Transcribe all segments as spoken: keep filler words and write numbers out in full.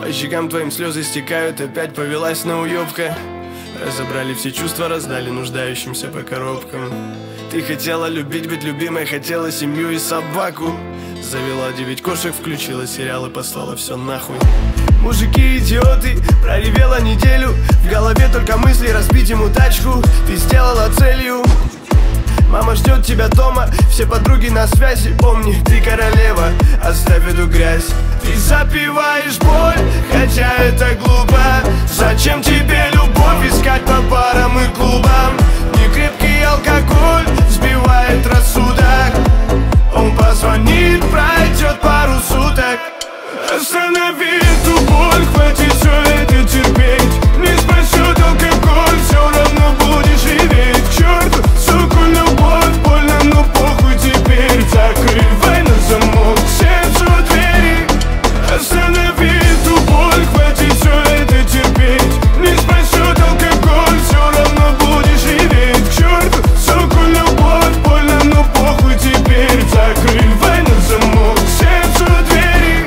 По щекам твоим слезы стекают, опять повелась на уёбка. Разобрали все чувства, раздали нуждающимся по коробкам. Ты хотела любить, быть любимой, хотела семью и собаку. Завела девять кошек, включила сериал и послала все нахуй. Мужики идиоты, проревела неделю. В голове только мысли разбить ему тачку. Ты сделала целью. Мама ждет тебя дома, все подруги на связи. Помни, ты королева, оставь эту грязь. Ты запиваешь боль, хотя это глупо. Зачем тебе любовь искать по барам и клубам? Некрепкий алкоголь сбивает рассудок. Он позвонит, пройдет пару суток. Останови эту боль, хватит все это терпеть. Не спасет алкоголь, все равно будешь реветь. К черту, суку, любовь, больно, но похуй теперь. Закрывай на замок сердцу двери. Останови эту боль, хватит все это терпеть. Не спасет алкоголь, все равно будешь реветь. К черту, суку, любовь, больно, но похуй теперь. Закрывай на замок сердцу двери.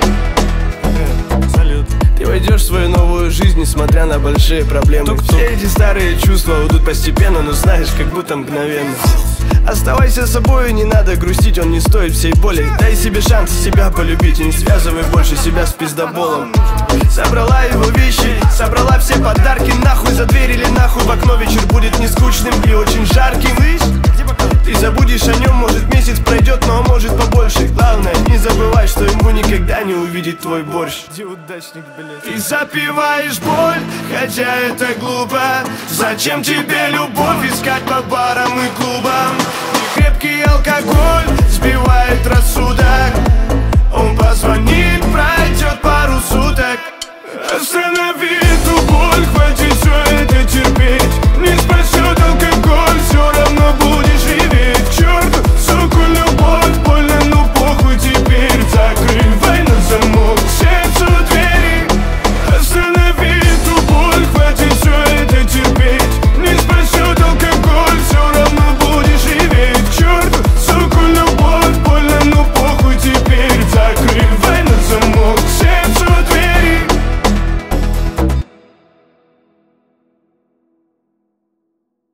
Ты войдешь в свою новую жизнь, несмотря на большие проблемы. Тук-тук. Все эти старые чувства уйдут постепенно, но знаешь, как будто мгновенно. Оставайся собой, не надо грустить, он не стоит всей боли. Дай себе шанс себя полюбить и не связывай больше себя с пиздоболом. Собрала его вещи, собрала все подарки. Нахуй за дверь или нахуй в окно. Вечер будет не скучным и очень жарким. Ты забудешь о нем, может месяц пройдет, но может побольше. Главное, не забывай, что ему никогда не увидеть твой борщ. Удачник, блядь. Ты запиваешь боль, хотя это глупо. Зачем тебе любовь искать по барам и клубам? Некрепкий алкоголь сбивает рассудок. Он позвонит, пройдет пару суток.